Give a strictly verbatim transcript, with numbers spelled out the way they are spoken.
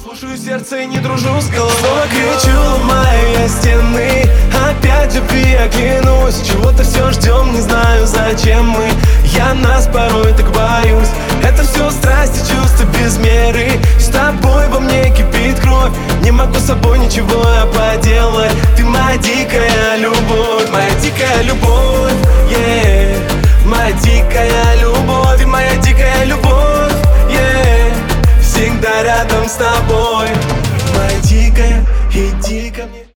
Слушаю сердце и не дружу с головой. Снова кричу, ломаю я стены. Опять любви я клянусь. Чего-то все ждем, не знаю зачем мы. Я нас порой так боюсь. Это все страсти, чувства без меры. С тобой во мне кипит кровь. Не могу с собой ничего я поделать. Ты моя дикая любовь, моя дикая любовь, yeah. Моя дикая любовь и моя дикая любовь, yeah. Всегда рядом с тобой.